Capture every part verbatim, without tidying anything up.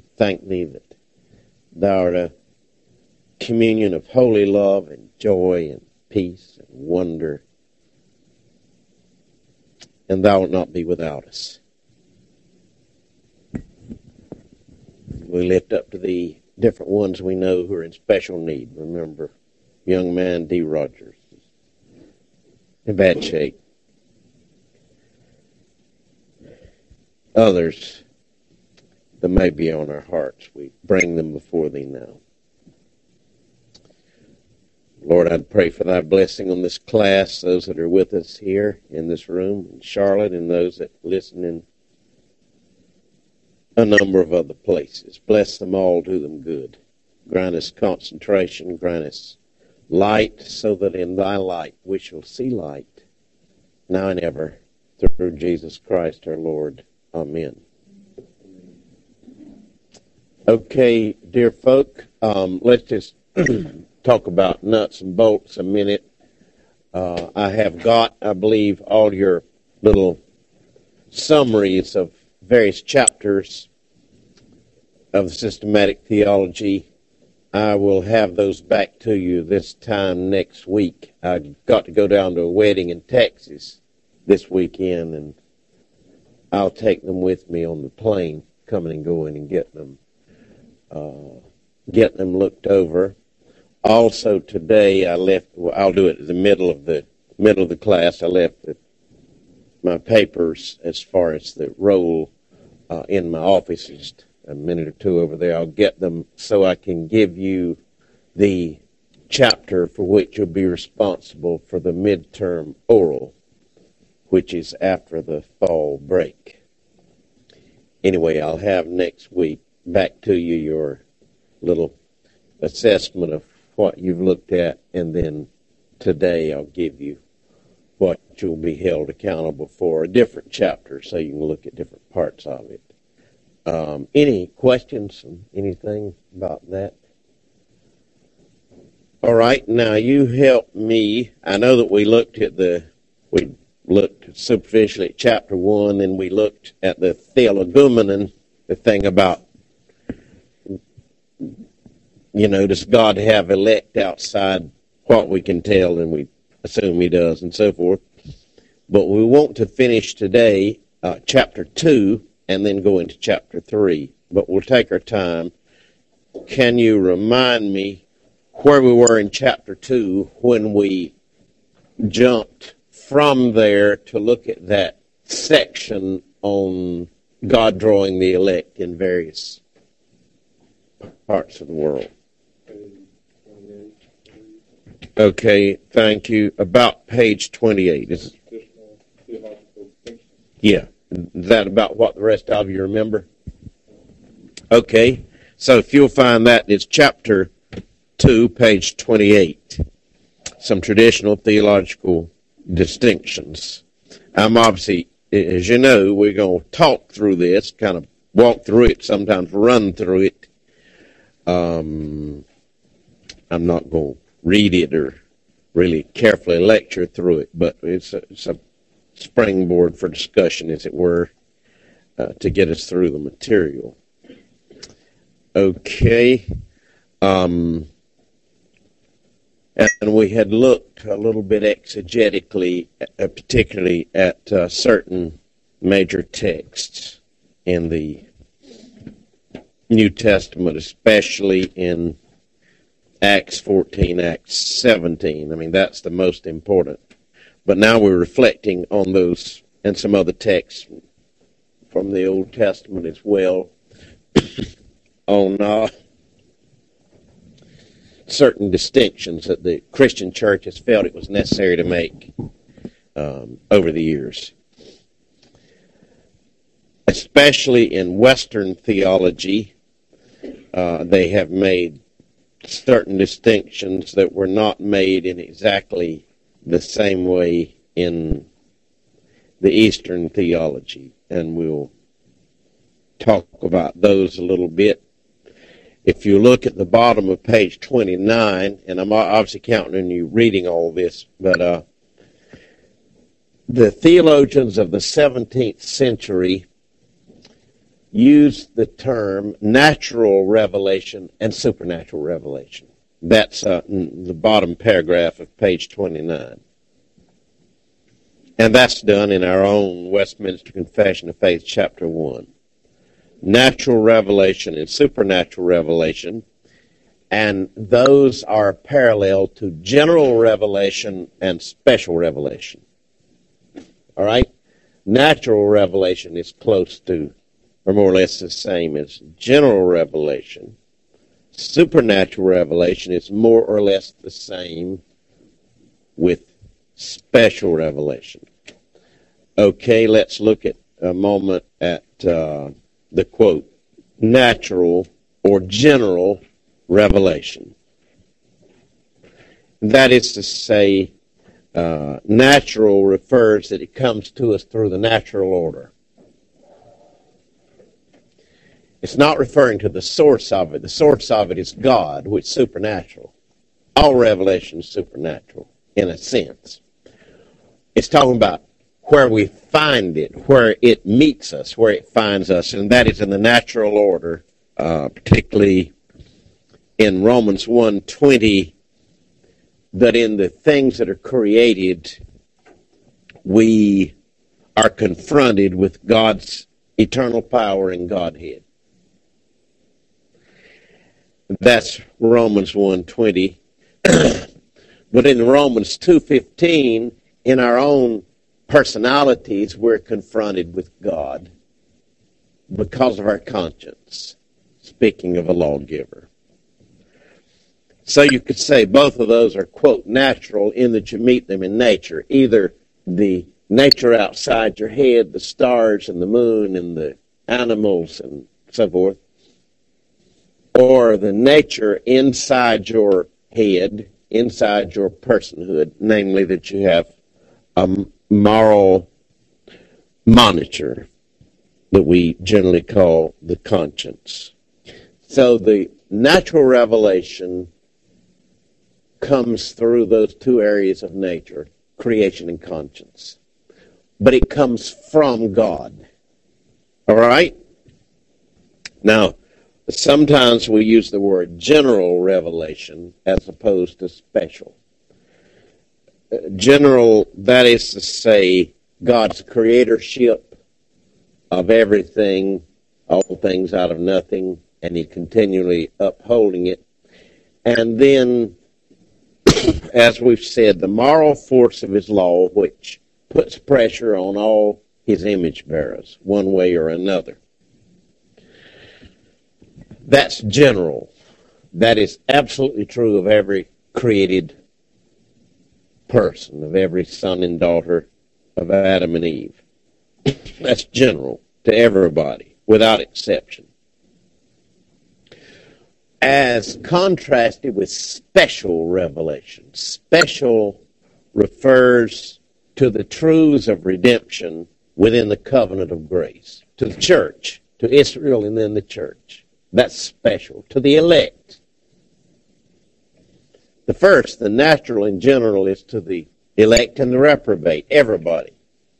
thank thee that thou art a communion of holy love and joy and peace and wonder, and thou wilt not be without us. We lift up to the different ones we know who are in special need. Remember, young man D. Rogers, in bad shape. Others that may be on our hearts, we bring them before thee now. Lord, I'd pray for thy blessing on this class, those that are with us here in this room, in Charlotte, and those that listen in a number of other places. Bless them all, do them good. Grant us concentration, grant us light, so that in thy light we shall see light, now and ever, through Jesus Christ our Lord. Amen. Okay, dear folk, um, let's just talk about nuts and bolts a minute. Uh, I have got, I believe, all your little summaries of various chapters of the systematic theology. I will have those back to you this time next week. I got to go down to a wedding in Texas this weekend, and I'll take them with me on the plane, coming and going and getting them, uh, getting them looked over. Also today, I left. Well, I'll do it in the middle of the middle of the class. I left the, my papers as far as the roll uh, in my office. Just a minute or two over there. I'll get them so I can give you the chapter for which you'll be responsible for the midterm oral, which is after the fall break. Anyway, I'll have next week back to you your little assessment of what you've looked at, and then today I'll give you what you'll be held accountable for, a different chapter, so you can look at different parts of it. Um, any questions, anything about that? All right, now you help me. I know that we looked at the, we looked superficially at chapter one, and we looked at the theologumenon, the thing about, you know, does God have elect outside what we can tell, and we assume he does, and so forth. But we want to finish today uh, chapter two and then go into chapter three. But we'll take our time. Can you remind me where we were in chapter two when we jumped from there to look at that section on God drawing the elect in various parts of the world? Okay, thank you. About page twenty-eight. Is, yeah. Is that about what the rest of you remember? Okay. So if you'll find that, it's chapter two, page twenty-eight. Some traditional theological distinctions. I'm obviously, as you know, we're going to talk through this, kind of walk through it, sometimes run through it. Um, I'm not going to read it or really carefully lecture through it, but it's a, it's a springboard for discussion, as it were, uh, to get us through the material. Okay. Um, and we had looked a little bit exegetically, uh, particularly at uh, certain major texts in the New Testament, especially in Acts fourteen, Acts seventeen. I mean, that's the most important. But now we're reflecting on those and some other texts from the Old Testament as well on uh, certain distinctions that the Christian church has felt it was necessary to make um, over the years. Especially in Western theology, uh, they have made certain distinctions that were not made in exactly the same way in the Eastern theology, and we'll talk about those a little bit. If you look at the bottom of page twenty-nine, and I'm obviously counting on you reading all this, but uh, the theologians of the seventeenth century used the term natural revelation and supernatural revelation. That's uh, in the bottom paragraph of page twenty-nine. And that's done in our own Westminster Confession of Faith, chapter one. Natural revelation and supernatural revelation, and those are parallel to general revelation and special revelation. All right? Natural revelation is close to, or more or less the same as general revelation. Supernatural revelation is more or less the same with special revelation. Okay, let's look at a moment at uh, the quote, natural or general revelation. That is to say, uh, natural refers that it comes to us through the natural order. It's not referring to the source of it. The source of it is God, which is supernatural. All revelation is supernatural, in a sense. It's talking about where we find it, where it meets us, where it finds us, and that is in the natural order, uh, particularly in Romans one twenty, that in the things that are created, we are confronted with God's eternal power and Godhead. That's Romans one twenty. But in Romans two fifteen, in our own personalities, we're confronted with God because of our conscience, speaking of a lawgiver. So you could say both of those are, quote, natural in that you meet them in nature, either the nature outside your head, the stars and the moon and the animals and so forth, or the nature inside your head, inside your personhood, namely that you have a moral monitor that we generally call the conscience. So the natural revelation comes through those two areas of nature, creation and conscience. But it comes from God. All right? Now, sometimes we use the word general revelation as opposed to special. General, that is to say, God's creatorship of everything, all things out of nothing, and He continually upholding it. And then, as we've said, the moral force of His law, which puts pressure on all His image bearers, one way or another. That's general. That is absolutely true of every created person, of every son and daughter of Adam and Eve. That's general to everybody, without exception. As contrasted with special revelation. Special refers to the truths of redemption within the covenant of grace, to the church, to Israel and then the church. That's special. To the elect. The first, the natural and general, is to the elect and the reprobate, everybody.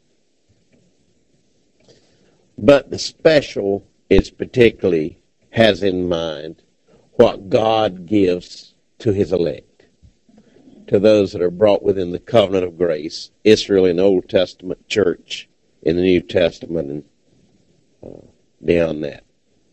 But the special is particularly, has in mind what God gives to His elect, to those that are brought within the covenant of grace, Israel in the Old Testament, church in the New Testament, and uh, beyond that.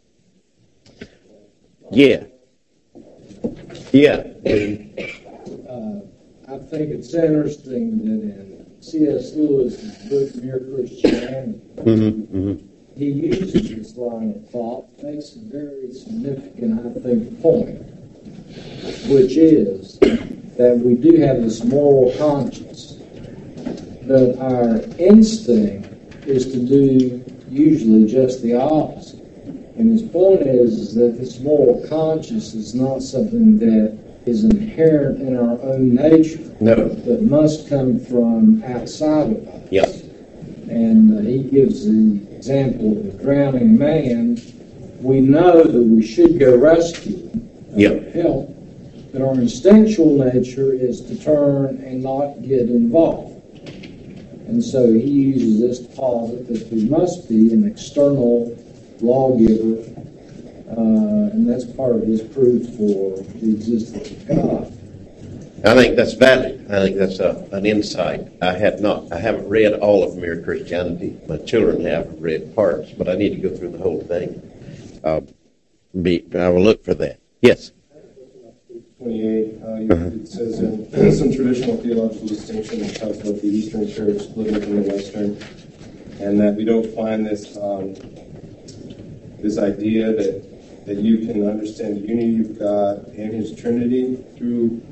Yeah. Yeah. Uh, I think it's interesting that in C S Lewis's book, Mere Christianity, Mm-hmm, mm-hmm. he uses this line of thought, makes a very significant, I think, point, which is that we do have this moral conscience, but our instinct is to do usually just the opposite. And his point is, is that this moral conscience is not something that is inherent in our own nature, No. but must come from outside of us. Yep. And uh, he gives the example of a drowning man. We know that we should go rescue him, uh, Yep. help, but our instinctual nature is to turn and not get involved. And so he uses this to posit that there must be an external lawgiver, uh, and that's part of his proof for the existence of God. I think that's valid. I think that's a, an insight. I have not, I haven't read all of Mere Christianity. My children have read parts, but I need to go through the whole thing. Uh, be, I will look for that. Yes. twenty-eight, uh, you, uh-huh. It says in some traditional theological distinction, it talks about the Eastern Church splitting from the Western, and that we don't find this um, this idea that that you can understand the unity of God and His Trinity through.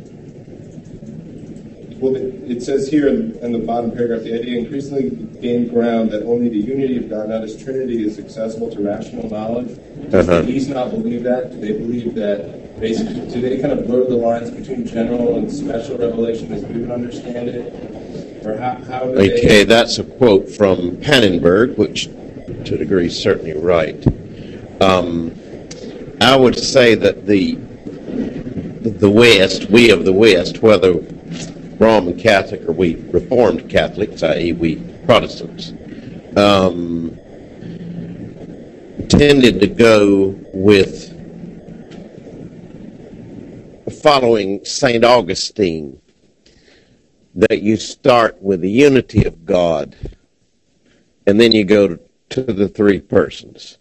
Well, it says here in the bottom paragraph, the idea increasingly gained ground that only the unity of God, not His Trinity, is accessible to rational knowledge. Does uh-huh. the East not believe that? Do they believe that, basically, do they kind of blur the lines between general and special revelation as we would understand it? Or how, how do they... Okay, that's a quote from Pannenberg, which to a degree is certainly right. Um, I would say that the the West, we of the West, whether Roman Catholic or we Reformed Catholics, that is we Protestants, um, tended to go with following Saint Augustine, that you start with the unity of God and then you go to the three persons.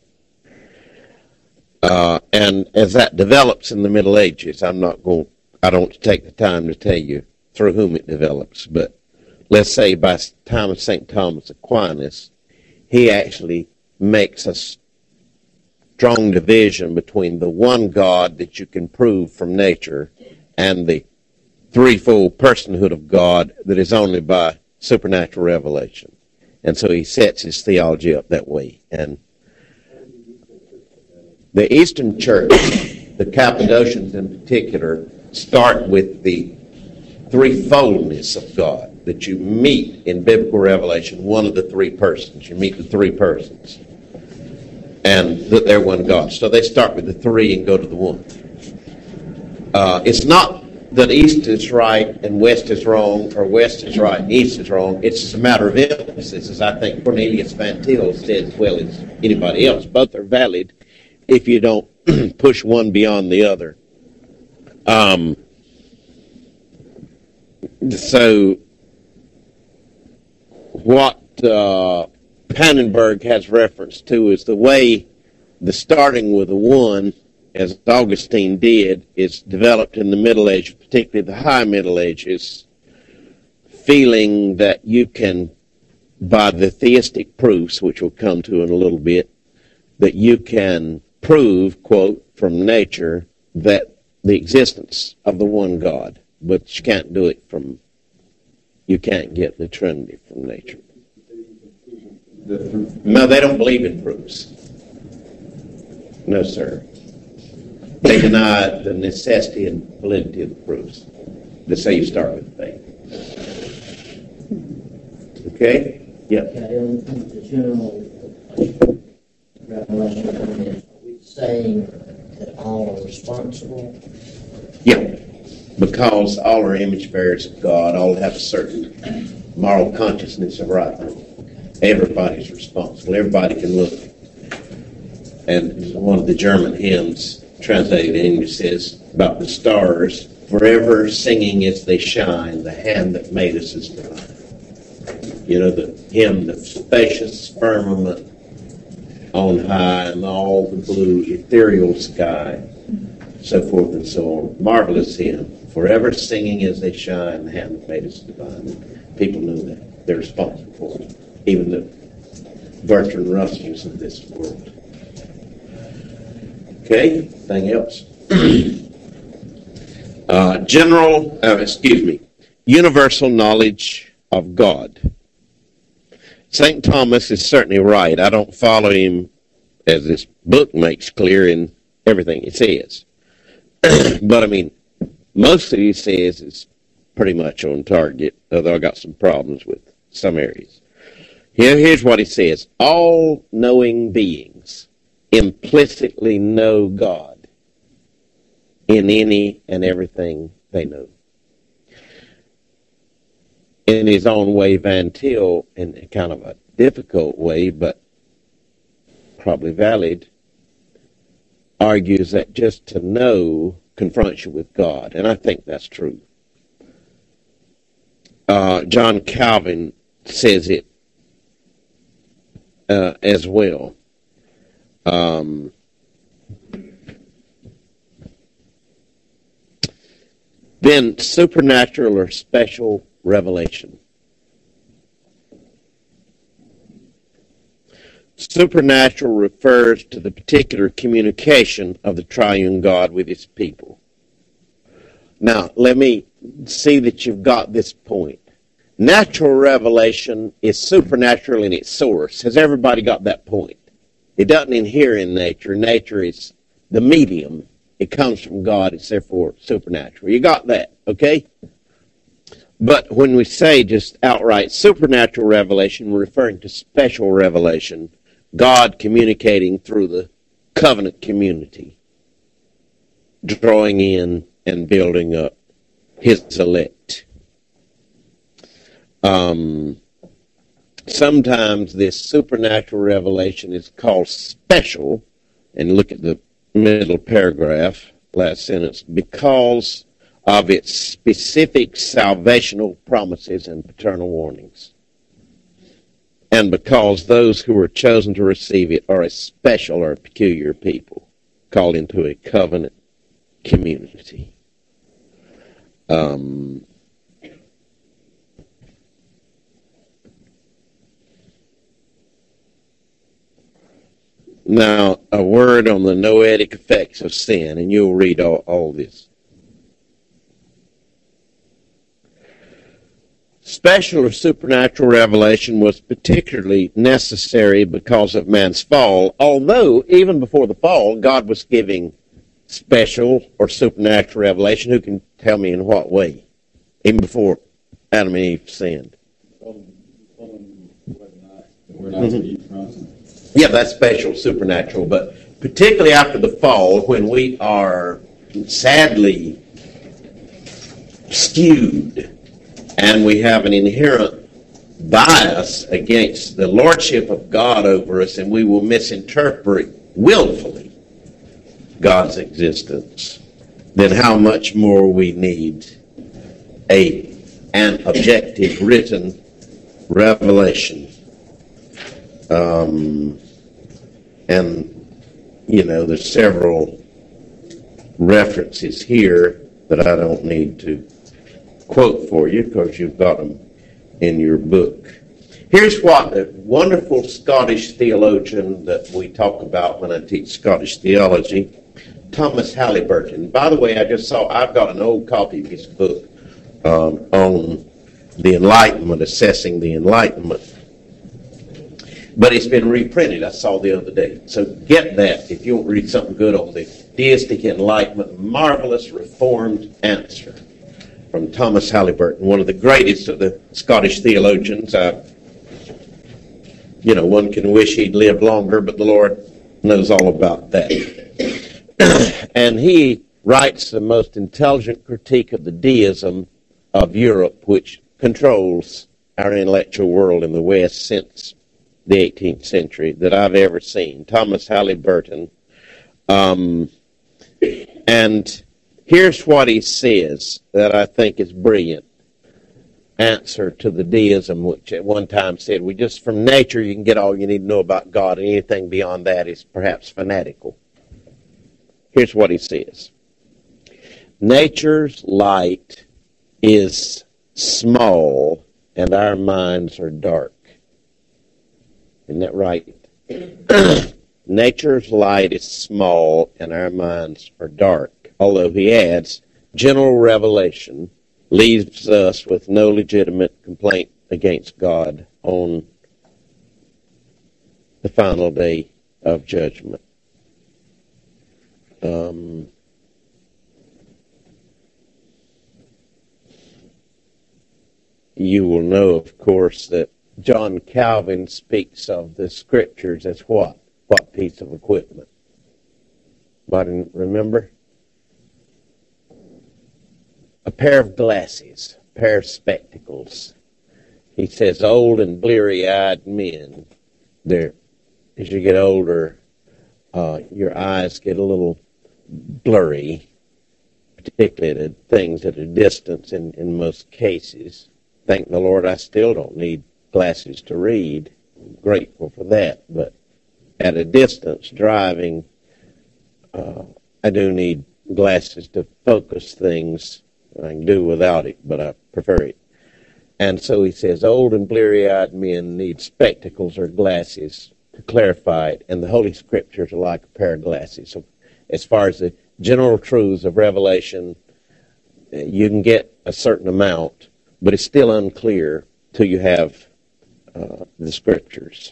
Uh, and as that develops in the Middle Ages, I'm not going, I don't take the time to tell you through whom it develops, but let's say by the time of Saint Thomas Aquinas, he actually makes a strong division between the one God that you can prove from nature and the threefold personhood of God that is only by supernatural revelation. And so he sets his theology up that way. And the Eastern Church, the Cappadocians in particular, start with the threefoldness of God, that you meet in biblical revelation one of the three persons. You meet the three persons. And that they're one God. So they start with the three and go to the one. Uh, it's not that East is right and West is wrong, or West is right and East is wrong. It's just a matter of emphasis, as I think Cornelius Van Til said as well as anybody else. Both are valid if you don't push one beyond the other. Um, so what uh, Pannenberg has reference to is the way the starting with a one, as Augustine did, is developed in the Middle Ages, particularly the High Middle Ages, feeling that you can, by the theistic proofs, which we'll come to in a little bit, that you can prove, quote, from nature, that the existence of the one God, but you can't do it from, you can't get the Trinity from nature. No, they don't believe in proofs. No, sir. They deny the necessity and validity of the proofs. They say you start with faith. Okay? Yep. Okay, on the general revelation, are we saying that all are responsible? Yeah. Because all are image bearers of God, all have a certain moral consciousness of right and wrong. Everybody's responsible. Everybody can look. And one of the German hymns translated in English says about the stars, forever singing as they shine, the hand that made us is divine. You know, the hymn, the spacious firmament on high and all the blue ethereal sky, so forth and so on. Marvelous hymn. Forever singing as they shine, the hand that made us divine. People know that. They're responsible for it. Even the Bertrand Russells of this world. Okay, anything else? uh, general, uh, excuse me, universal knowledge of God. Saint Thomas is certainly right. I don't follow him, as this book makes clear, in everything he says. But, I mean, most of he says is pretty much on target, although I got some problems with some areas. Here, here's what he says. All knowing beings implicitly know God in any and everything they know. In his own way, Van Til, in kind of a difficult way, but probably valid, argues that just to know confronts you with God, and I think that's true. Uh, John Calvin says it uh, as well. Um, then supernatural or special revelation. Supernatural refers to the particular communication of the triune God with his people. Now, let me see that you've got this point. Natural revelation is supernatural in its source. Has everybody got that point? It doesn't inhere in nature. Nature is the medium. It comes from God. It's therefore supernatural. You got that, okay? But when we say just outright supernatural revelation, we're referring to special revelation, God communicating through the covenant community, drawing in and building up his elect. Um, sometimes this supernatural revelation is called special, and look at the middle paragraph, last sentence, because of its specific salvational promises and paternal warnings. And because those who are chosen to receive it are a special or a peculiar people, called into a covenant community. Um, now, a word on the noetic effects of sin, and you'll read all, all this. Special or supernatural revelation was particularly necessary because of man's fall, although even before the fall, God was giving special or supernatural revelation. Who can tell me in what way? Even before Adam and Eve sinned. Mm-hmm. Yeah, that's special, supernatural, but particularly after the fall, when we are sadly skewed and we have an inherent bias against the lordship of God over us, and we will misinterpret willfully God's existence, then how much more we need a an objective written revelation. Um, and, you know, there's several references here that I don't need to quote for you because you've got them in your book. Here's what a wonderful Scottish theologian that we talk about when I teach Scottish theology, Thomas Halliburton. By the way, I just saw, I've got an old copy of his book um, on the Enlightenment, Assessing the Enlightenment. But it's been reprinted, I saw the other day. So get that if you want to read something good on the deistic enlightenment. Marvelous Reformed answer from Thomas Halliburton, one of the greatest of the Scottish theologians. Uh, you know, one can wish he'd lived longer, but the Lord knows all about that. And he writes the most intelligent critique of the deism of Europe, which controls our intellectual world in the West since the eighteenth century, that I've ever seen. Thomas Halliburton. Um, and here's what he says that I think is brilliant. Answer to the deism, which at one time said, we just from nature you can get all you need to know about God, and anything beyond that is perhaps fanatical. Here's what he says. Nature's light is small, and our minds are dark. Isn't that right? Nature's light is small, and our minds are dark. Although, he adds, general revelation leaves us with no legitimate complaint against God on the final day of judgment. Um, you will know, of course, that John Calvin speaks of the Scriptures as what? What piece of equipment? Anybody remember? A pair of glasses, a pair of spectacles. He says, old and bleary-eyed men, they're as you get older, uh, your eyes get a little blurry, particularly at things at a distance in, in most cases. Thank the Lord I still don't need glasses to read. I'm grateful for that. But at a distance, driving, uh, I do need glasses to focus things. I can do without it, but I prefer it. And so he says, old and bleary-eyed men need spectacles or glasses to clarify it, and the Holy Scriptures are like a pair of glasses. So as far as the general truths of Revelation, you can get a certain amount, but it's still unclear till you have uh, the Scriptures.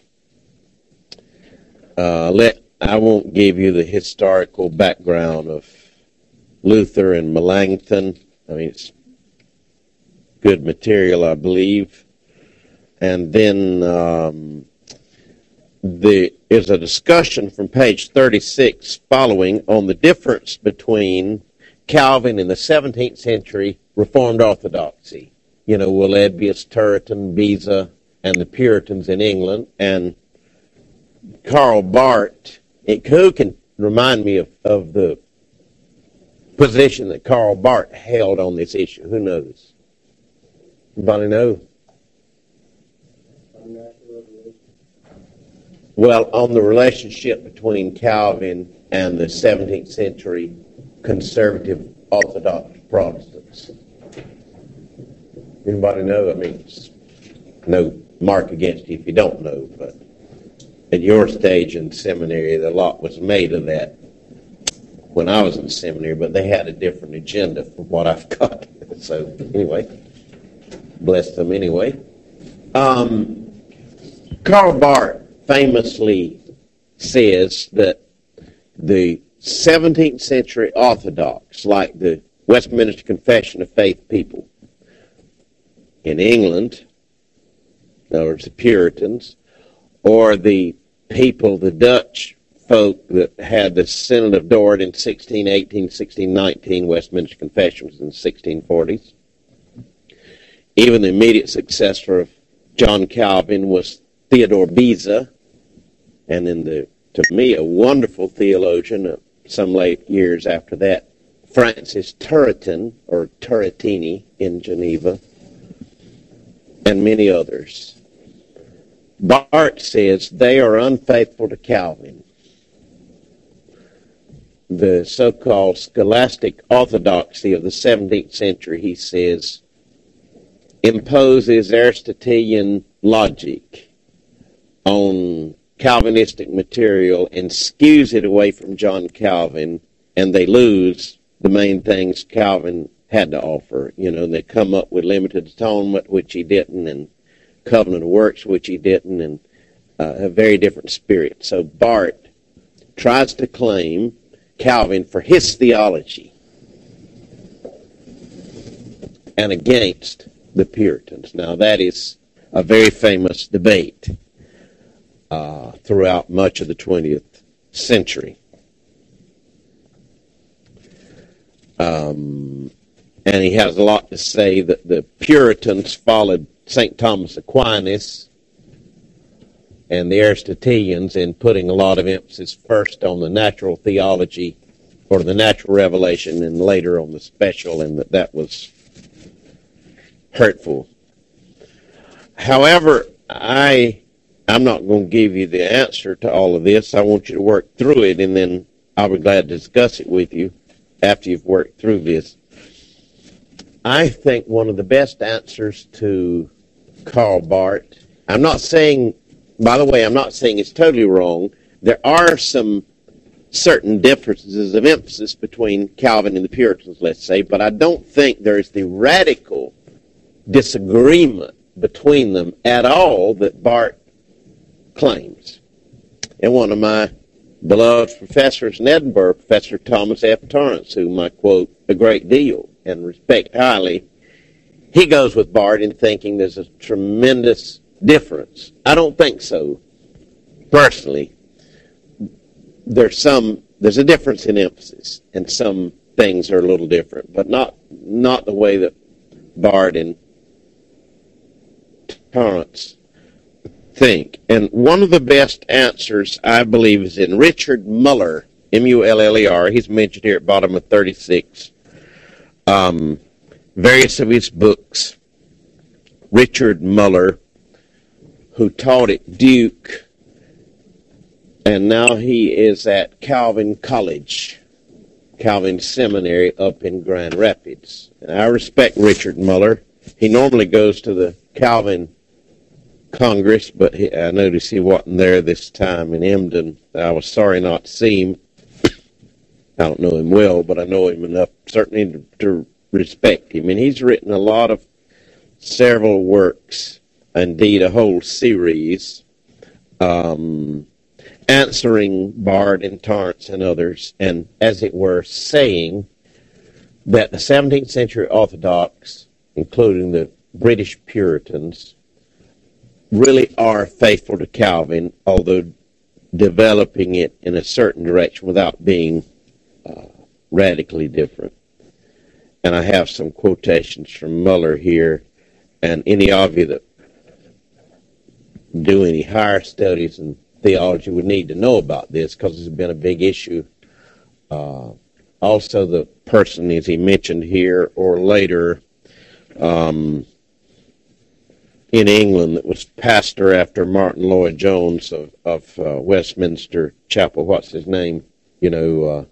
Uh, let I won't give you the historical background of Luther and Melanchthon. I mean, it's good material, I believe. And then um, the, there's a discussion from page thirty-six following on the difference between Calvin in the seventeenth century Reformed Orthodoxy. You know, Welebius, Turretin, Beza, and the Puritans in England. And Karl Barth, it, who can remind me of, of the position that Karl Barth held on this issue? Who knows? Anybody know? Well, on the relationship between Calvin and the seventeenth century conservative Orthodox Protestants. Anybody know? I mean, it's no mark against you if you don't know, but at your stage in seminary, a lot was made of that when I was in seminary, but they had a different agenda from what I've got. So anyway, bless them anyway. Um, Karl Barth famously says that the seventeenth century Orthodox, like the Westminster Confession of Faith people in England, in other words, the Puritans, or the people, the Dutch folk that had the Synod of Dort in sixteen eighteen, sixteen nineteen, Westminster Confession was in the sixteen forties. Even the immediate successor of John Calvin was Theodore Beza, and then the, to me, a wonderful theologian, uh, some late years after that, Francis Turretin, or Turretini in Geneva, and many others. Barth says they are unfaithful to Calvin. The so-called scholastic orthodoxy of the seventeenth century, he says, imposes Aristotelian logic on Calvinistic material and skews it away from John Calvin, and they lose the main things Calvin had to offer. You know, they come up with limited atonement, which he didn't, and covenant of works, which he didn't, and uh, a very different spirit. So Barth tries to claim Calvin for his theology and against the Puritans. Now, that is a very famous debate uh, throughout much of the twentieth century. Um, and he has a lot to say that the Puritans followed Saint Thomas Aquinas and the Aristotelians in putting a lot of emphasis first on the natural theology or the natural revelation and later on the special, and that that was hurtful. However, I, I'm not going to give you the answer to all of this. I want you to work through it, and then I'll be glad to discuss it with you after you've worked through this. I think one of the best answers to Karl Barth, I'm not saying, by the way, I'm not saying it's totally wrong. There are some certain differences of emphasis between Calvin and the Puritans, let's say, but I don't think there's the radical disagreement between them at all that Barth claims. And one of my beloved professors in Edinburgh, Professor Thomas F. Torrance, whom I quote a great deal and respect highly, he goes with Barth in thinking there's a tremendous difference. I don't think so, personally. There's some, there's a difference in emphasis, and some things are a little different, but not not the way that Barth and Torrance think. And one of the best answers, I believe, is in Richard Muller, M U L L E R. He's mentioned here at bottom of thirty-six. Um, various of his books. Richard Muller, who taught at Duke, and now he is at Calvin College, Calvin Seminary up in Grand Rapids. And I respect Richard Muller. He normally goes to the Calvin Congress, but he, I noticed he wasn't there this time in Emden. I was sorry not to see him. I don't know him well, but I know him enough certainly to, to respect him. And he's written a lot of several works, indeed a whole series, um, answering Bard and Torrance and others, and as it were, saying that the seventeenth century Orthodox, including the British Puritans, really are faithful to Calvin, although developing it in a certain direction without being uh, radically different. And I have some quotations from Muller here, and any of you that do any higher studies in theology would need to know about this because it's been a big issue. Uh, also, the person, as he mentioned here or later, um, in England that was pastor after Martin Lloyd-Jones of, of uh, Westminster Chapel. What's his name? You know, uh,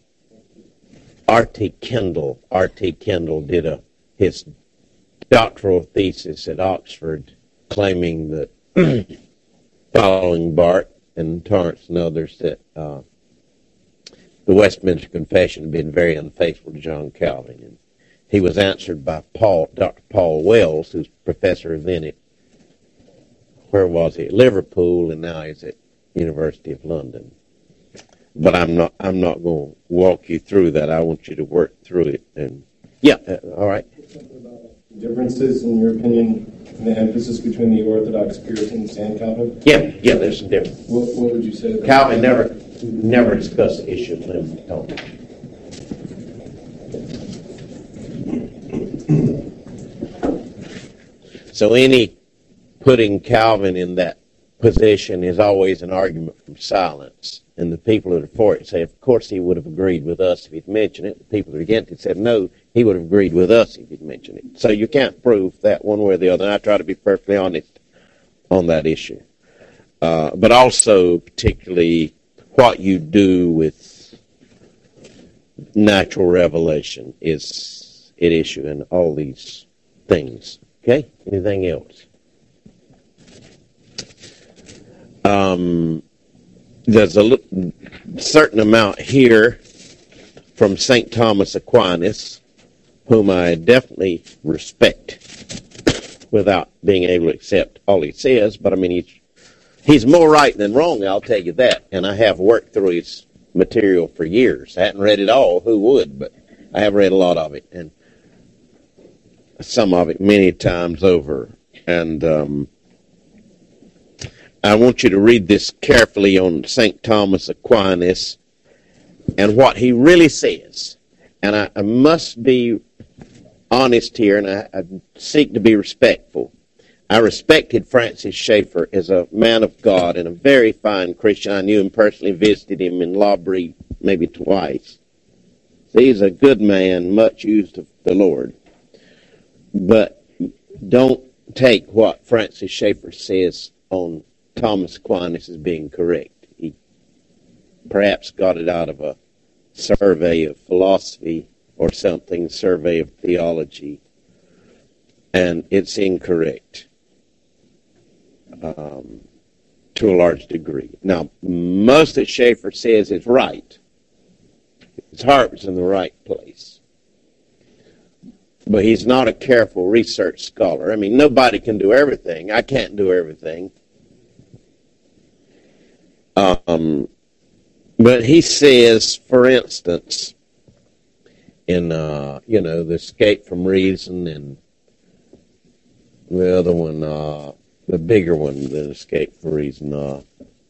R T Kendall. R T Kendall did a his doctoral thesis at Oxford claiming that, following Bart and Torrance and others, that uh, the Westminster Confession had been very unfaithful to John Calvin. And he was answered by Paul, Doctor Paul Wells, who's professor then at, where was he? At Liverpool, and now he's at University of London. But I'm not. I'm not going to walk you through that. I want you to work through it. And yeah, uh, all right. Differences in your opinion in the emphasis between the Orthodox Puritans and Calvin? Yeah, yeah. There's some difference. What, what would you say? About Calvin never, never discussed the issue of limited atonement. So any putting Calvin in that position is always an argument from silence. And the people that are for it say, of course he would have agreed with us if he'd mentioned it. The people that are against it said, no, he would have agreed with us if he'd mentioned it. So you can't prove that one way or the other. And I try to be perfectly honest on that issue. Uh, but also particularly what you do with natural revelation is an issue in all these things. Okay? Anything else? Um, there's a l- certain amount here from Saint Thomas Aquinas, whom I definitely respect without being able to accept all he says, but I mean, he's, he's more right than wrong, I'll tell you that, and I have worked through his material for years. I hadn't read it all, who would, but I have read a lot of it, and some of it many times over, and um, I want you to read this carefully on Saint Thomas Aquinas and what he really says. And I, I must be honest here, and I, I seek to be respectful. I respected Francis Schaeffer as a man of God and a very fine Christian. I knew him personally, visited him in L'Abri maybe twice. So he's a good man, much used of the Lord. But don't take what Francis Schaeffer says on Thomas Aquinas as being correct. He perhaps got it out of a survey of philosophy or something, survey of theology, and it's incorrect um, to a large degree. Now, most that Schaeffer says is right. His heart was in the right place. But he's not a careful research scholar. I mean, nobody can do everything. I can't do everything. Um, but he says, for instance, in, uh, you know, the Escape from Reason and the other one, uh, the bigger one than Escape from Reason. Uh,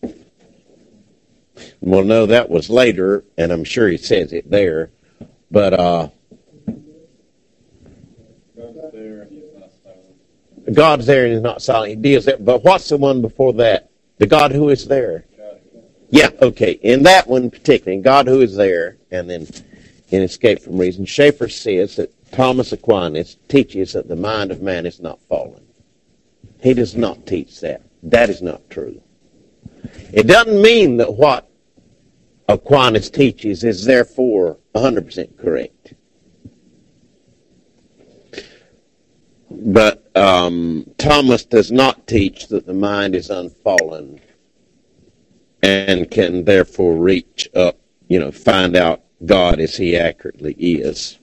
well, no, that was later, and I'm sure he says it there. But uh, God's there and is not silent. He deals there. But what's the one before that? The God who is there. Yeah, okay. In that one particularly, God who is there, and then in Escape from Reason, Schaeffer says that Thomas Aquinas teaches that the mind of man is not fallen. He does not teach that. That is not true. It doesn't mean that what Aquinas teaches is therefore one hundred percent correct. But um, Thomas does not teach that the mind is unfallen and can therefore reach up, you know, find out God as he accurately is.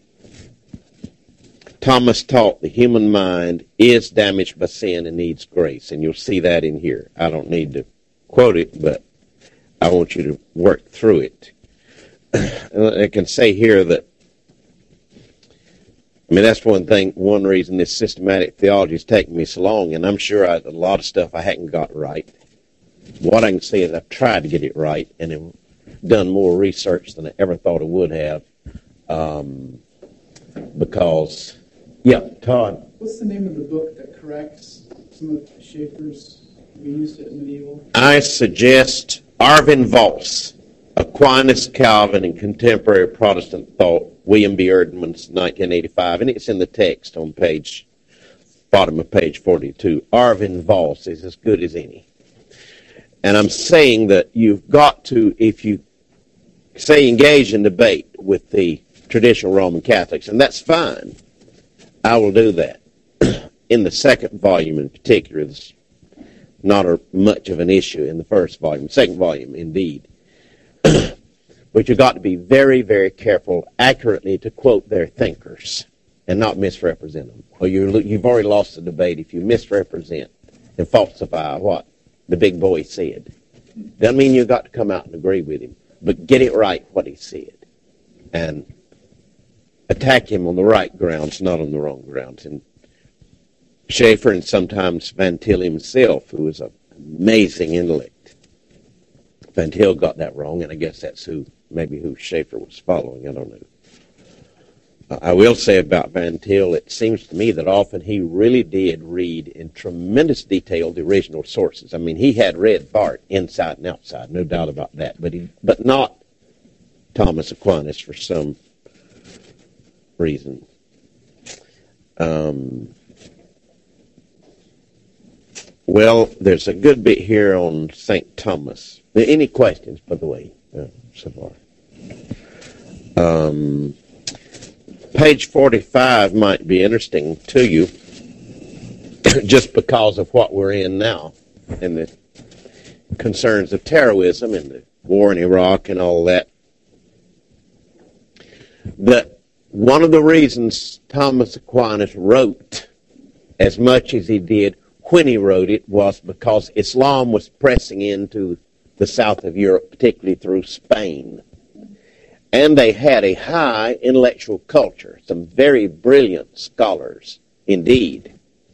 Thomas taught the human mind is damaged by sin and needs grace, and you'll see that in here. I don't need to quote it, but I want you to work through it. I can say here that, I mean, that's one thing, one reason this systematic theology has taken me so long, and I'm sure I, a lot of stuff I hadn't got right. What I can say is I've tried to get it right, and have done more research than I ever thought I would have, um, because, yeah, Todd. What's the name of the book that corrects some of Schaeffer's views at medieval? I suggest Arvin Voss, Aquinas, Calvin, and Contemporary Protestant Thought, William B. Erdman's nineteen eighty-five, and it's in the text on page, bottom of page forty-two. Arvin Voss is as good as any. And I'm saying that you've got to, if you say engage in debate with the traditional Roman Catholics, and that's fine, I will do that. In the second volume in particular, it's not a, much of an issue in the first volume. Second volume, indeed. But you've got to be very, very careful accurately to quote their thinkers and not misrepresent them. Or you're, you've already lost the debate if you misrepresent and falsify what the big boy said. Doesn't mean you've got to come out and agree with him, but get it right what he said. And attack him on the right grounds, not on the wrong grounds. And Schaeffer and sometimes Van Til himself, who was an amazing intellect. Van Til got that wrong, and I guess that's who, maybe who Schaeffer was following. I don't know. Uh, I will say about Van Til, it seems to me that often he really did read in tremendous detail the original sources. I mean, he had read Barth inside and outside, no doubt about that, but he, but not Thomas Aquinas for some reason. Um, well, there's a good bit here on Saint Thomas. Any questions, by the way, uh, so far? Um, page forty-five might be interesting to you just because of what we're in now and the concerns of terrorism and the war in Iraq and all that. But one of the reasons Thomas Aquinas wrote as much as he did when he wrote it was because Islam was pressing into the south of Europe, particularly through Spain. And they had a high intellectual culture, some very brilliant scholars indeed.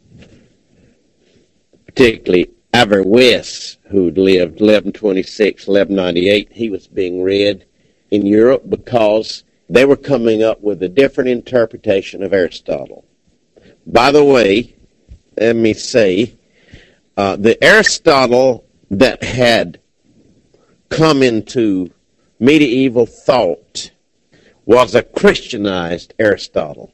Particularly Averroes, who lived eleven twenty-six, eleven ninety-eight, he was being read in Europe because they were coming up with a different interpretation of Aristotle. By the way, let me say, uh, the Aristotle that had come into medieval thought was a Christianized Aristotle.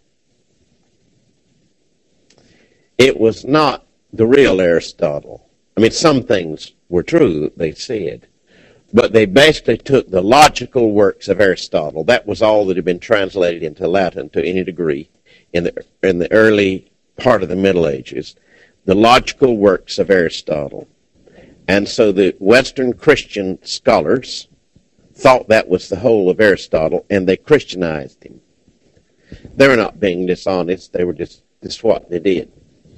It was not the real Aristotle. I mean, some things were true that they said, but they basically took the logical works of Aristotle. That was all that had been translated into Latin to any degree in the in the early part of the Middle Ages, the logical works of Aristotle. And so the Western Christian scholars thought that was the whole of Aristotle, and they Christianized him. They were not being dishonest. They were just, just what they did.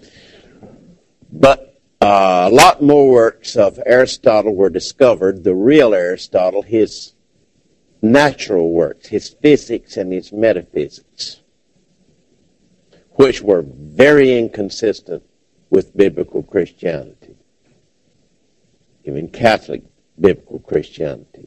But uh, a lot more works of Aristotle were discovered, the real Aristotle, his natural works, his physics and his metaphysics, which were very inconsistent with biblical Christianity, even Catholic biblical Christianity.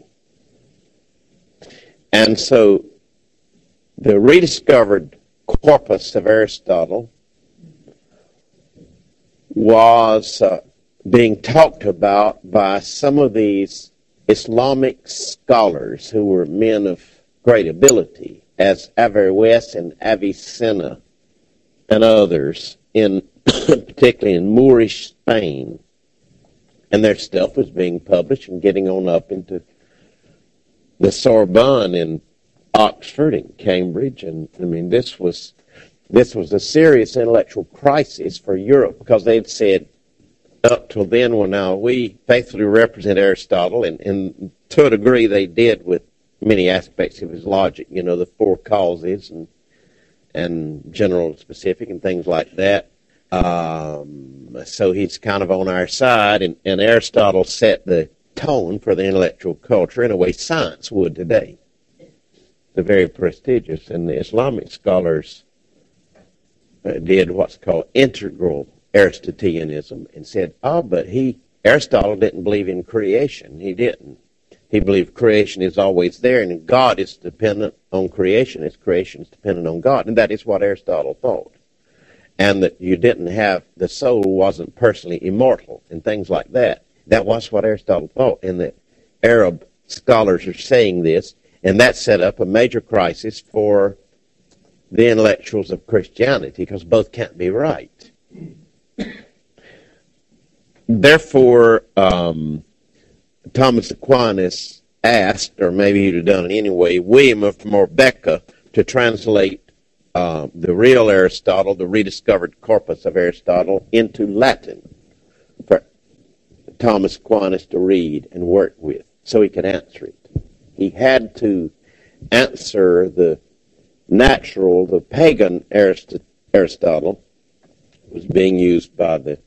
And so the rediscovered corpus of Aristotle was uh, being talked about by some of these Islamic scholars who were men of great ability, as Averroes and Avicenna and others, in particularly in Moorish Spain. And their stuff was being published and getting on up into the Sorbonne in Oxford and Cambridge. And I mean, this was this was a serious intellectual crisis for Europe, because they'd said up till then, well, now we faithfully represent Aristotle, and, and to a degree they did with many aspects of his logic, you know, the four causes and and general and specific and things like that. Um, so he's kind of on our side, and, and Aristotle set the tone for the intellectual culture in a way science would today. They're very prestigious, and the Islamic scholars uh, did what's called integral Aristotelianism and said, oh, but he, Aristotle didn't believe in creation. He didn't. He believed creation is always there, and God is dependent on creation as creation is dependent on God. And that is what Aristotle thought. And that you didn't have, the soul wasn't personally immortal and things like that. That was what Aristotle thought. And the Arab scholars are saying this, and that set up a major crisis for the intellectuals of Christianity, because both can't be right. Therefore, um, Thomas Aquinas asked, or maybe he'd have done it anyway, William of Morbeka to translate uh, the real Aristotle, the rediscovered corpus of Aristotle, into Latin for Thomas Aquinas to read and work with so he could answer it. He had to answer the natural, the pagan Arist- Aristotle was being used by the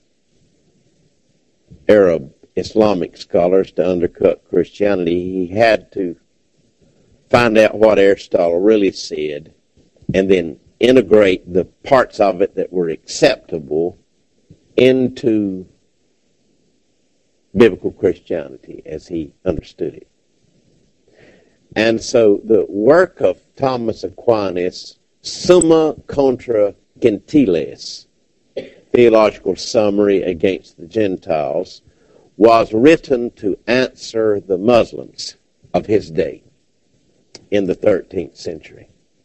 Arab Islamic scholars to undercut Christianity. He had to find out what Aristotle really said and then integrate the parts of it that were acceptable into biblical Christianity as he understood it. And so the work of Thomas Aquinas, Summa Contra Gentiles, Theological Summary Against the Gentiles, was written to answer the Muslims of his day in the thirteenth century.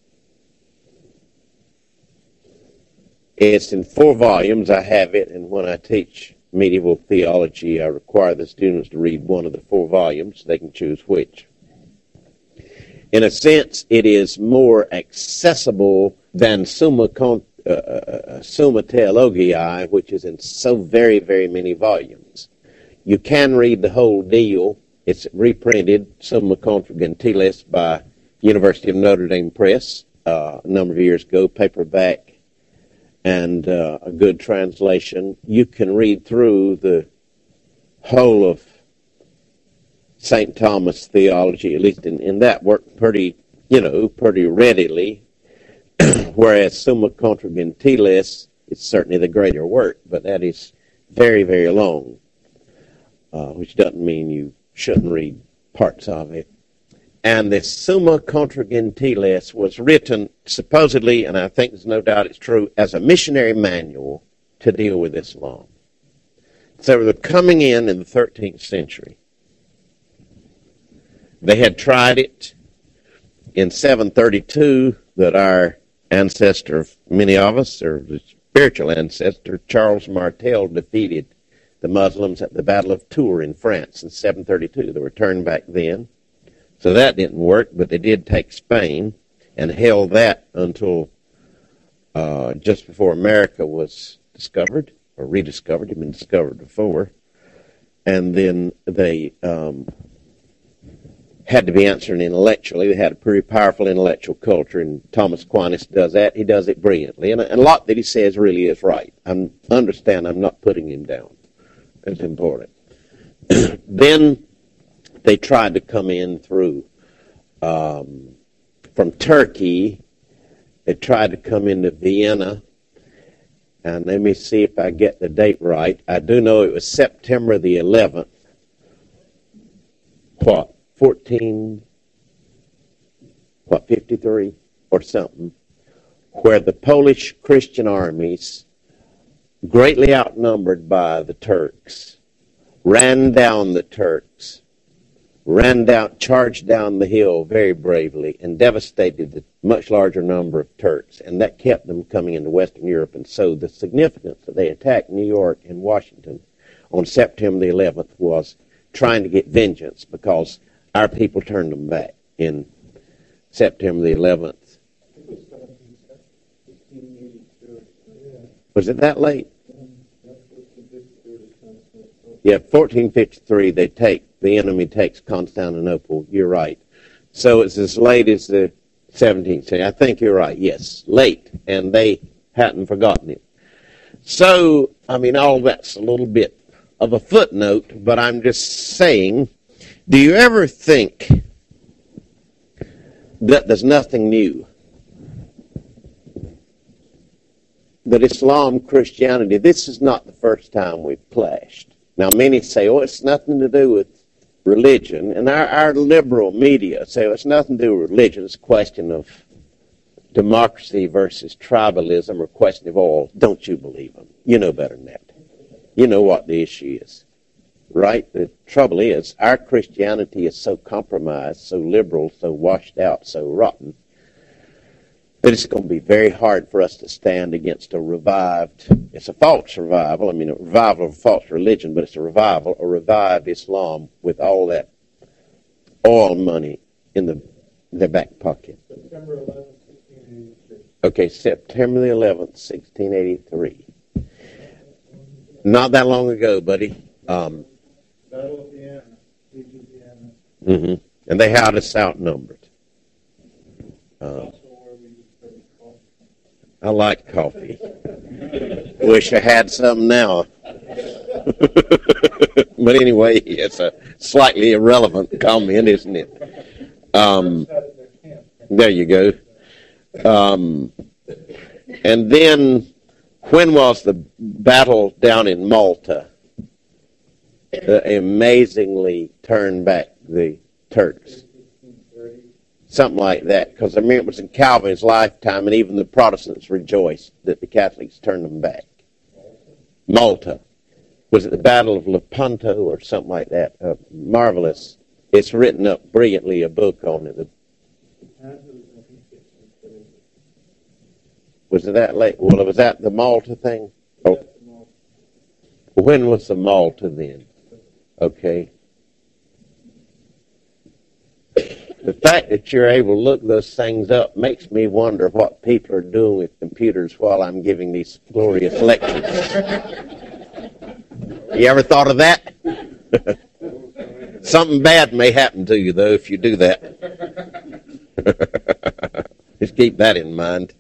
It's in four volumes. I have it, and when I teach medieval theology, I require the students to read one of the four volumes. They can choose which. In a sense, it is more accessible than Summa, Con- uh, uh, Summa Theologiae, which is in so very, very many volumes. You can read the whole deal. It's reprinted, Summa Contra Gentiles, by University of Notre Dame Press uh, a number of years ago, paperback, and uh, a good translation. You can read through the whole of Saint Thomas theology, at least in, in that work, pretty, you know, pretty readily. Whereas Summa Contra Gentiles is certainly the greater work, but that is very, very long, uh, which doesn't mean you shouldn't read parts of it. And the Summa Contra Gentiles was written supposedly, and I think there's no doubt it's true, as a missionary manual to deal with Islam. So they were coming in in the thirteenth century. They had tried it in seven thirty-two, that our ancestor, many of us, or the spiritual ancestor, Charles Martel, defeated the Muslims at the Battle of Tours in France in seven thirty-two. They were turned back then. So that didn't work, but they did take Spain and held that until uh, just before America was discovered, or rediscovered. It had been discovered before. And then they um, had to be answered intellectually. They had a pretty powerful intellectual culture, and Thomas Aquinas does that. He does it brilliantly. And, and a lot that he says really is right. I understand I'm not putting him down. It's important. Then they tried to come in through um, from Turkey. They tried to come into Vienna. And let me see if I get the date right. I do know it was September the eleventh. What? fourteen, what, fifty-three or something, where the Polish Christian armies greatly outnumbered by the Turks, ran down the Turks, ran down, charged down the hill very bravely, and devastated the much larger number of Turks, and that kept them coming into Western Europe. And so the significance that they attacked New York and Washington on September the eleventh was trying to get vengeance, because our people turned them back in September the eleventh. Was it that late? Yeah, fourteen fifty-three, they take, the enemy takes Constantinople. You're right. So it's as late as the seventeenth century. I think you're right, yes, late, and they hadn't forgotten it. So, I mean, all that's a little bit of a footnote, but I'm just saying, do you ever think that there's nothing new? That Islam, Christianity, this is not the first time we've clashed. Now, many say, oh, it's nothing to do with religion. And our, our liberal media say, oh, it's nothing to do with religion. It's a question of democracy versus tribalism, or question of oil. Don't you believe them? You know better than that. You know what the issue is, right? The trouble is, our Christianity is so compromised, so liberal, so washed out, so rotten, that it's going to be very hard for us to stand against a revived, it's a false revival, I mean a revival of a false religion, but it's a revival, a revived Islam with all that oil money in the their back pocket. September eleventh, sixteen eighty-three. Okay, September the eleventh, sixteen eighty-three. Not that long ago, buddy. Um, Battle of Vienna, Siege of Vienna. Mm-hmm. And they had us outnumbered. Uh, I like coffee. Wish I had some now. But anyway, it's a slightly irrelevant comment, isn't it? Um, there you go. Um, and then, when was the battle down in Malta? Uh, amazingly turned back the Turks. Something like that, because I mean it was in Calvin's lifetime, and even the Protestants rejoiced that the Catholics turned them back. Malta. Was it the Battle of Lepanto or something like that? Uh, marvelous. It's written up brilliantly, a book on it. Was it that late? Well, was that the Malta thing? Oh. When was the Malta then? Okay. The fact that you're able to look those things up makes me wonder what people are doing with computers while I'm giving these glorious lectures. You ever thought of that? Something bad may happen to you, though, if you do that. Just keep that in mind.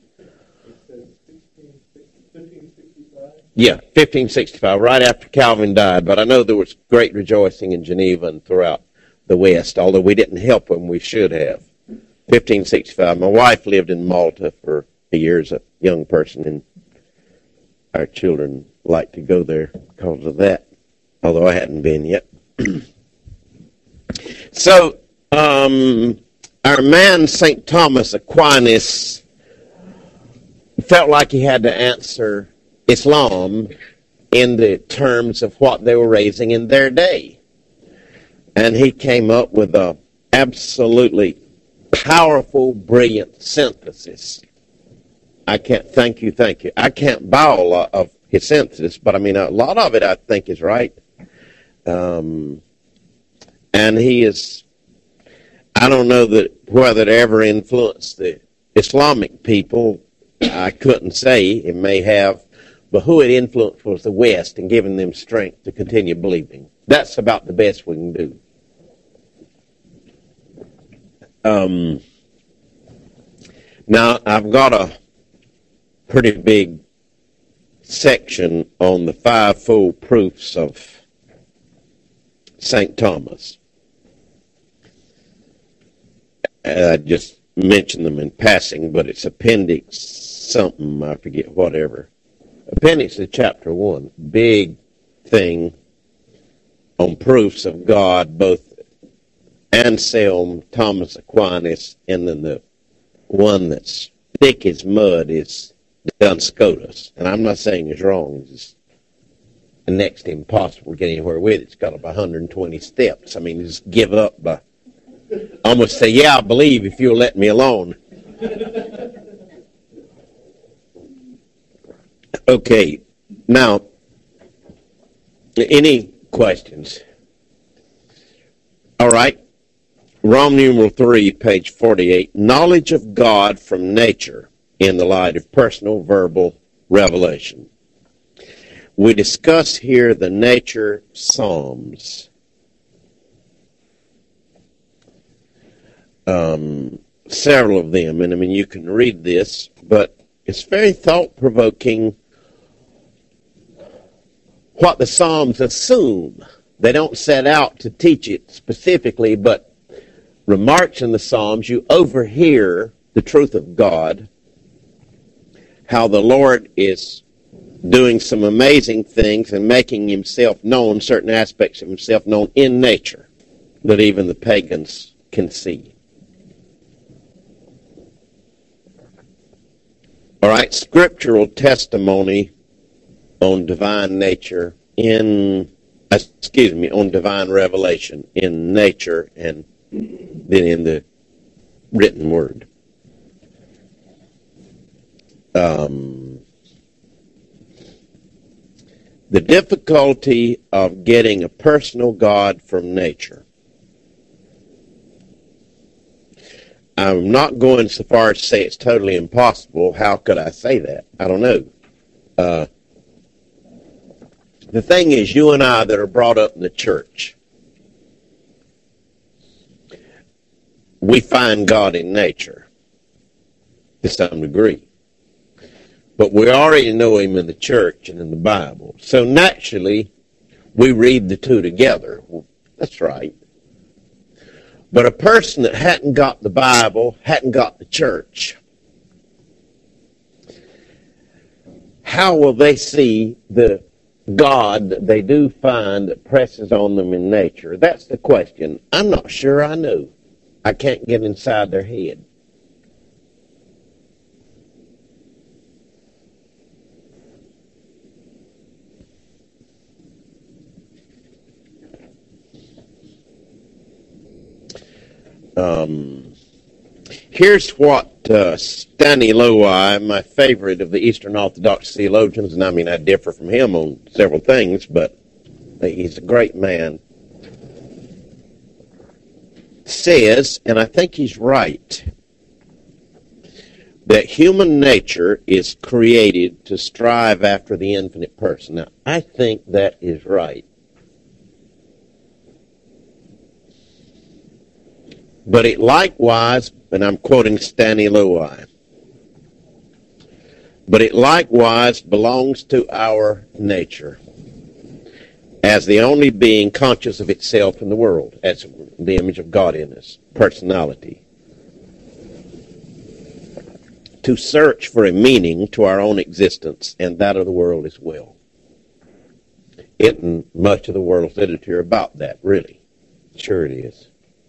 Yeah, fifteen sixty-five, right after Calvin died. But I know there was great rejoicing in Geneva and throughout the West, although we didn't help them, we should have. fifteen sixty-five. My wife lived in Malta for a year as a young person, and our children like to go there because of that, although I hadn't been yet. So, um, our man, Saint Thomas Aquinas, felt like he had to answer Islam in the terms of what they were raising in their day. And he came up with a absolutely powerful, brilliant synthesis. I can't, thank you, thank you. I can't buy a lot of his synthesis, but I mean, a lot of it I think is right. Um, and he is, I don't know that whether it ever influenced the Islamic people. I couldn't say. It may have. But who it influenced was the West and giving them strength to continue believing. That's about the best we can do. Um, now, I've got a pretty big section on the fivefold proofs of Saint Thomas. I just mentioned them in passing, but it's appendix something, I forget, whatever. Appendix to chapter one, big thing on proofs of God, both Anselm, Thomas Aquinas, and then the one that's thick as mud is done SCOTUS. And I'm not saying it's wrong. It's just next to impossible to get anywhere with it. It's got about one hundred twenty steps. I mean, just give up by almost say, yeah, I believe if you'll let me alone. Okay, now, any questions? All right, Roman numeral three, page forty-eight, knowledge of God from nature in the light of personal verbal revelation. We discuss here the nature psalms. Um, several of them, and I mean, you can read this, but it's very thought-provoking what the Psalms assume. They don't set out to teach it specifically, but remarks in the Psalms, you overhear the truth of God, how the Lord is doing some amazing things and making himself known, certain aspects of himself known in nature that even the pagans can see. All right, scriptural testimony on divine nature in, excuse me, on divine revelation in nature and then in the written word. Um, the difficulty of getting a personal God from nature. I'm not going so far as to say it's totally impossible. How could I say that? I don't know. Uh, the thing is, you and I that are brought up in the church, we find God in nature to some degree. But we already know him in the church and in the Bible. So naturally, we read the two together. Well, that's right. But a person that hadn't got the Bible, hadn't got the church, how will they see the God that they do find that presses on them in nature? That's the question. I'm not sure I know. I can't get inside their head. Um, here's what uh, Staniloae, my favorite of the Eastern Orthodox theologians, and I mean I differ from him on several things, but he's a great man, says, and I think he's right, that human nature is created to strive after the infinite person. Now, I think that is right. But it likewise, and I'm quoting Staniloae, but it likewise belongs to our nature as the only being conscious of itself in the world, as the image of God in us, personality, to search for a meaning to our own existence and that of the world as well. Isn't much of the world's literature about that, really? Sure it is.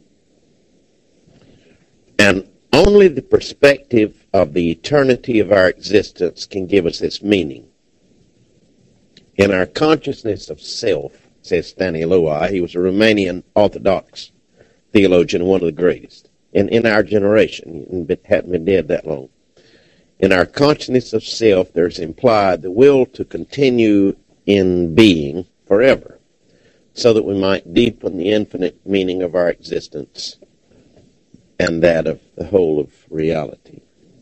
And only the perspective of the eternity of our existence can give us this meaning. In our consciousness of self, says Staniloae, he was a Romanian Orthodox theologian, one of the greatest, and in our generation, he hadn't been dead that long. In our consciousness of self, there's implied the will to continue in being forever, so that we might deepen the infinite meaning of our existence and that of the whole of reality.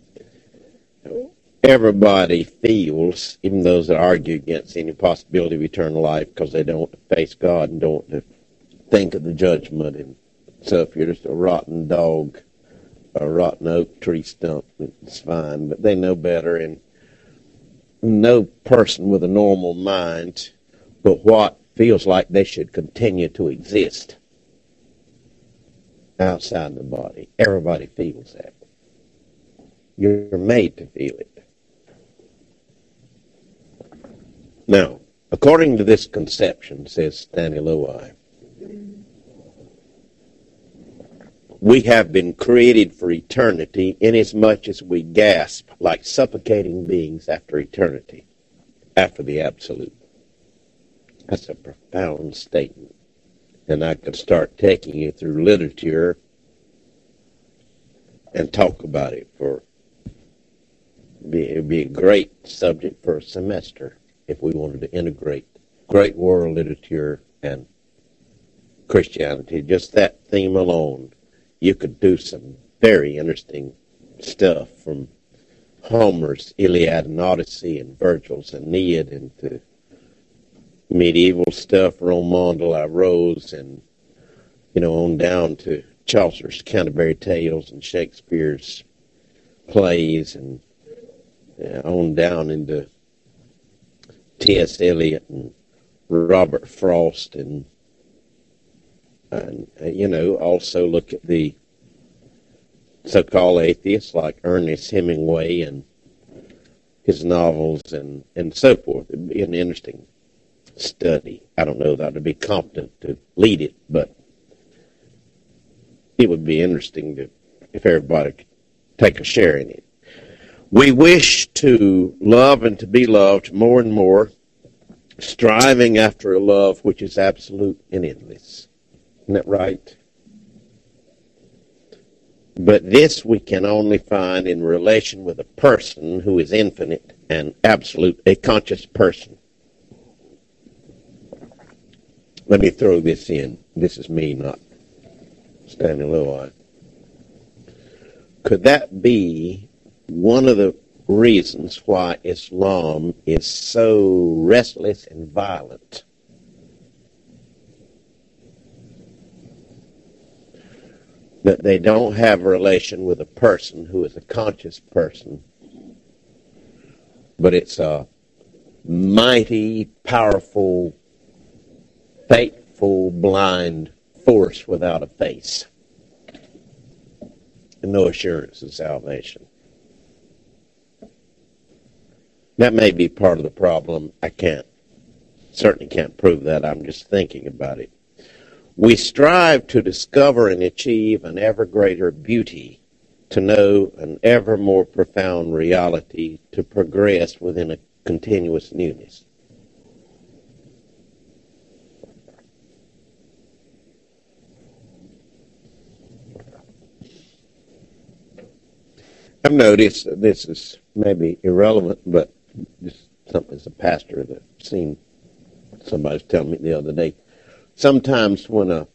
Everybody feels, even those that argue against any possibility of eternal life because they don't want to face God and don't want to think of the judgment. And so if you're just a rotten dog, a rotten oak tree stump, it's fine. But they know better, and no person with a normal mind but what feels like they should continue to exist outside the body. Everybody feels that. You're made to feel it. Now, according to this conception, says Staniloae, we have been created for eternity inasmuch as we gasp like suffocating beings after eternity, after the absolute. That's a profound statement. And I could start taking you through literature and talk about it for, it would be a great subject for a semester if we wanted to integrate great world literature and Christianity. Just that theme alone, you could do some very interesting stuff from Homer's Iliad and Odyssey and Virgil's Aeneid into medieval stuff, Roman de la Rose, and, you know, on down to Chaucer's Canterbury Tales and Shakespeare's plays, and uh, on down into T S Eliot and Robert Frost, and, and uh, you know, also look at the so-called atheists like Ernest Hemingway and his novels and, and so forth. It'd be an interesting study. I don't know that I'd be competent to lead it, but it would be interesting to, if everybody could take a share in it. We wish to love and to be loved more and more, striving after a love which is absolute and endless. Isn't that right? But this we can only find in relation with a person who is infinite and absolute, a conscious person. Let me throw this in. This is me not standing low on. Could that be one of the reasons why Islam is so restless and violent? That they don't have a relation with a person who is a conscious person, but it's a mighty, powerful, fateful, blind force without a face, and no assurance of salvation. That may be part of the problem. I can't, certainly can't prove that. I'm just thinking about it. We strive to discover and achieve an ever greater beauty, to know an ever more profound reality, to progress within a continuous newness. I've noticed that this is maybe irrelevant, but just something as a pastor that I've seen somebody was telling me the other day. Sometimes when a,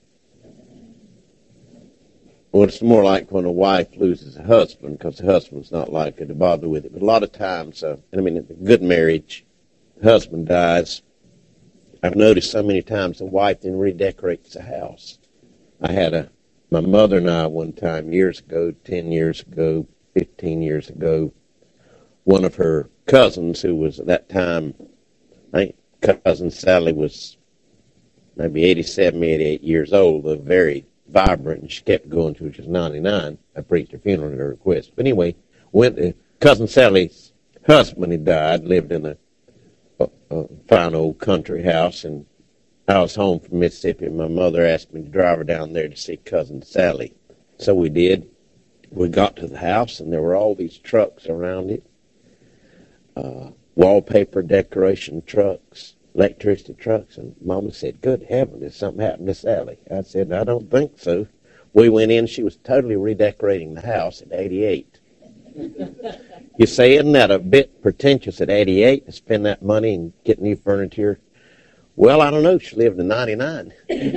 well, it's more like when a wife loses a husband, because the husband's not likely to bother with it. But a lot of times, uh, I mean, in a good marriage, the husband dies. I've noticed so many times the wife then redecorates the house. I had a, my mother and I one time years ago, ten years ago, fifteen years ago, one of her cousins, who was at that time, I think cousin Sally was maybe eighty-seven, eighty-eight years old, uh, very vibrant, and she kept going till she was ninety-nine. I preached her funeral at her request. But anyway, went to cousin Sally's husband had died, lived in a, a, a fine old country house, and I was home from Mississippi, and my mother asked me to drive her down there to see cousin Sally. So we did. We got to the house, and there were all these trucks around it, uh, wallpaper decoration trucks, electricity trucks, and Mama said, "Good heavens, did something happen to Sally?" I said, "I don't think so." We went in, she was totally redecorating the house at eighty-eight. You say, isn't that a bit pretentious at eighty-eight to spend that money and get new furniture? Well, I don't know, she lived to ninety-nine.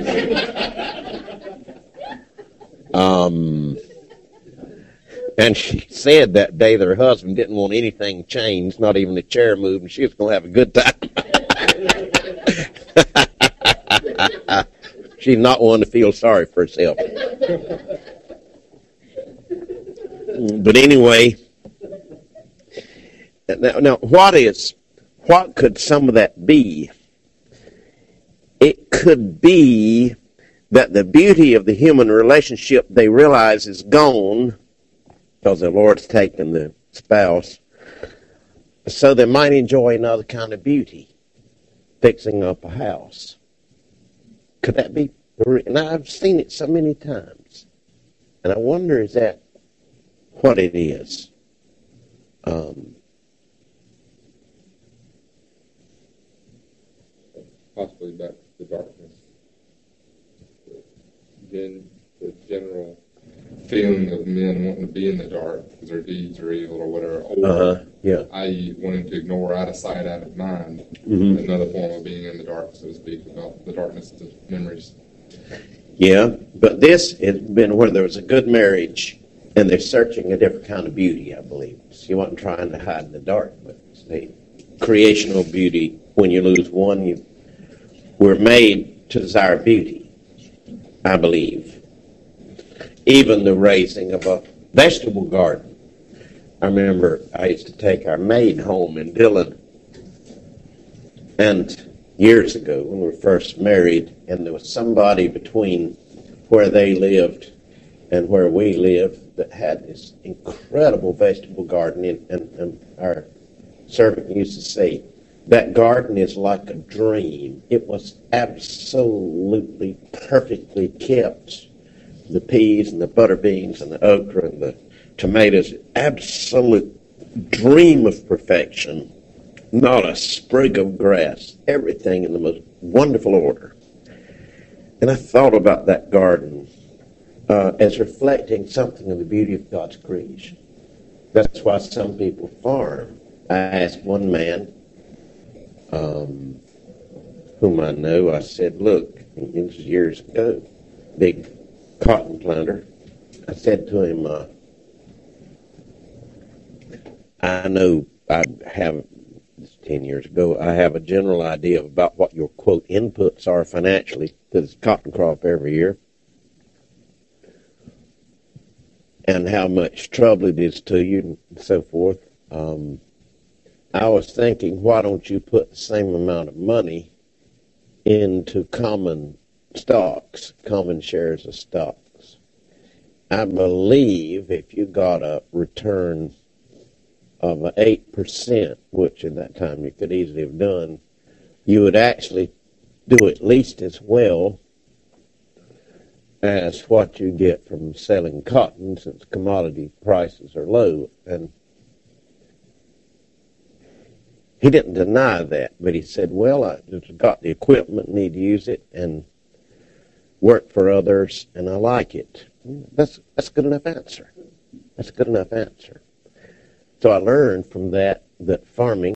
um... And she said that day that her husband didn't want anything changed, not even the chair moved, and she was going to have a good time. She's not one to feel sorry for herself. But anyway, now, now what is, what could some of that be? It could be that the beauty of the human relationship they realize is gone because the Lord's taken the spouse, so they might enjoy another kind of beauty, fixing up a house. Could that be? And I've seen it so many times. And I wonder, is that what it is? Um, Possibly back to the darkness. Then the general feeling of men wanting to be in the dark because their deeds are evil or whatever, or uh-huh, yeah. that is wanting to ignore out of sight, out of mind. Mm-hmm. Another form of being in the dark, so to speak, about the darkness of memories. Yeah, but this has been where there was a good marriage, and they're searching a different kind of beauty, I believe. She wasn't trying to hide in the dark, but it's the creational beauty. When you lose one, you we're made to desire beauty, I believe. Even the raising of a vegetable garden. I remember I used to take our maid home in Dillon, and years ago when we were first married, and there was somebody between where they lived and where we lived that had this incredible vegetable garden, and, and, and our servant used to say, that garden is like a dream. It was absolutely perfectly kept. The peas and the butter beans and the okra and the tomatoes, absolute dream of perfection. Not a sprig of grass. Everything in the most wonderful order. And I thought about that garden uh, as reflecting something of the beauty of God's creation. That's why some people farm. I asked one man, um, whom I know, I said, look, it was years ago, big cotton planter. I said to him, uh, I know I have, this ten years ago, I have a general idea about what your, quote, inputs are financially to this cotton crop every year and how much trouble it is to you and so forth. Um, I was thinking, why don't you put the same amount of money into common stocks, common shares of stocks? I believe if you got a return of eight percent, which in that time you could easily have done, you would actually do at least as well as what you get from selling cotton, since commodity prices are low. And he didn't deny that, but he said, well, I just got the equipment, need to use it, and work for others, and I like it. That's that's a good enough answer. That's a good enough answer. So I learned from that that farming